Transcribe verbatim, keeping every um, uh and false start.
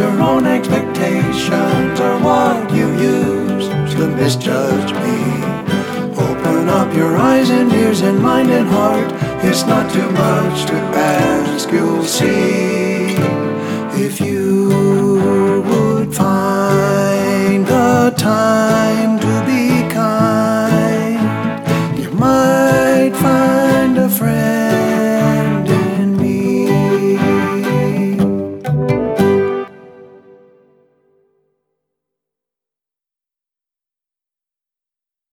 your own expectations are what you use to misjudge me. Open up your eyes and ears and mind and heart. It's not too much to ask, you'll see. If you would find the time